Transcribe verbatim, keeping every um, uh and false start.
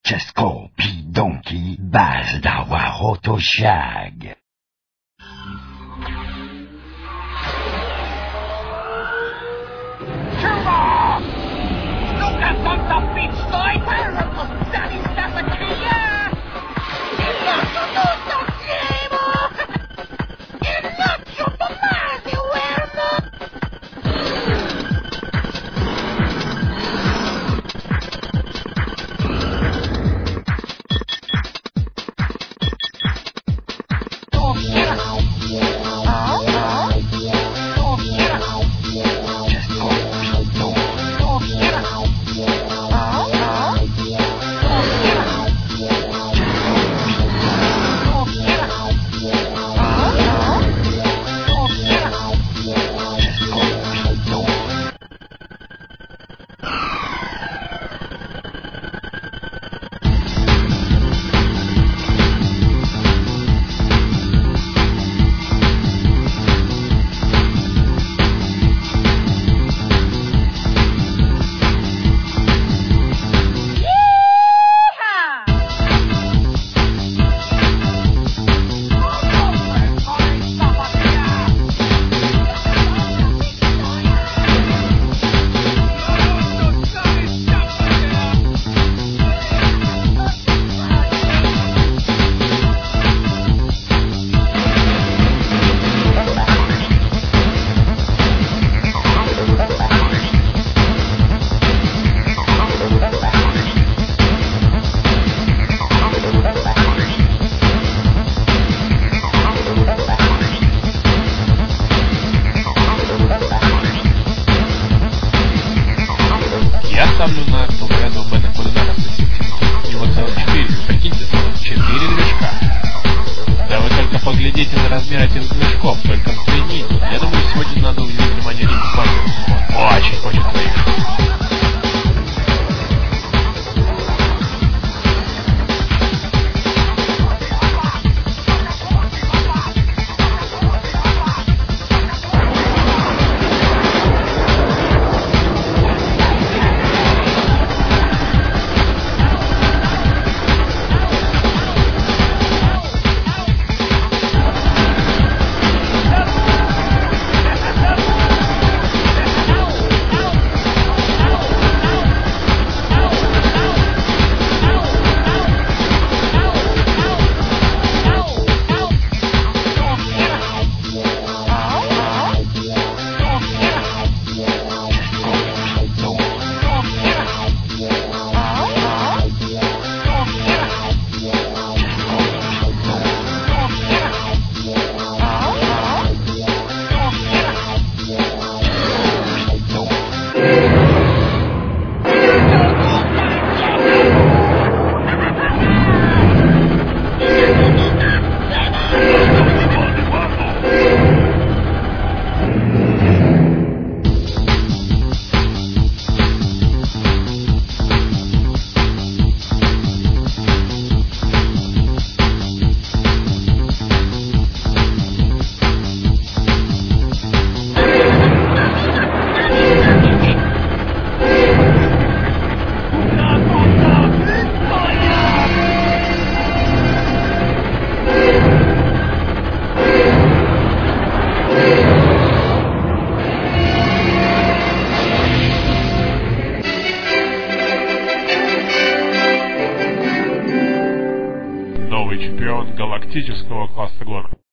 Cesco, Pidonki, Baz, Dawa, Roto, Shag. Turbo! Nunca tanta pistola per postare sta batteria! Il nostro tutto siamo! Il nostro Tommaso Uermo! Я ставлю на Толгорадо Бена Кудинара сосед. Его целых четыре. Прикиньте, целых четыре движка. Да вы только поглядите на размер этих движков, только взгляните. Я думаю, сегодня надо уделить внимание Рику Паркеру. Он очень хочет выиграть. Новый чемпион галактического класса гонок.